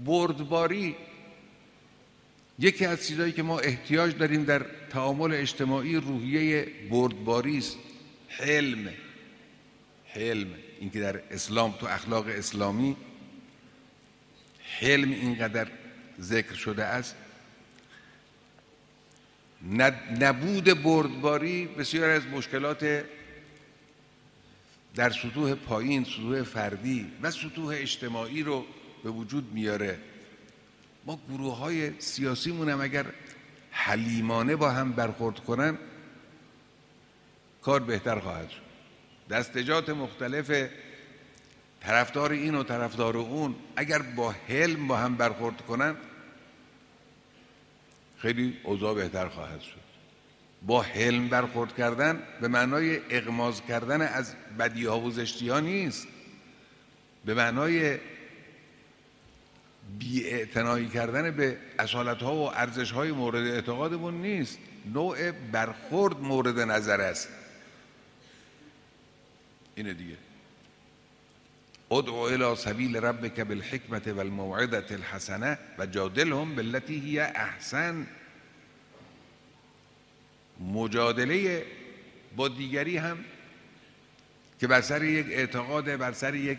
بردباری یکی از چیزایی که ما احتیاج داریم در تعامل اجتماعی روحیه بردباری است. حلم اینکه در اسلام، تو اخلاق اسلامی حلم اینقدر ذکر شده است. نبود بردباری بسیار از مشکلات در سطوح پایین، سطوح فردی و سطوح اجتماعی رو به وجود میاره. ما گروه‌های سیاسیمون هم اگر حلیمانه با هم برخورد کنن کار بهتر خواهد شد. دستجات مختلف طرفدار این و طرفدار اون اگر با حلم با هم برخورد کنن خیلی اوضاع بهتر خواهد شد. با حلم برخورد کردن به معنای اغماض کردن از بدیها و زشتیها نیست، به معنای بی‌اعتنایی کردن به اصالت‌ها و ارزش‌های مورد اعتقادمون نیست. نوع برخورد مورد نظر است. اینه دیگه. ادعو الی سبیل ربک بالحکمة والموعظة الحسنة و جادلهم بالتي هی احسن. مجادله با دیگری هم که بر سر یک اعتقاد، بر سر یک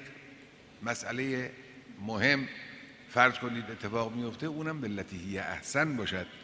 مسئله مهم فرض کنید اتفاق میفته، اونم بالتي هی احسن باشد.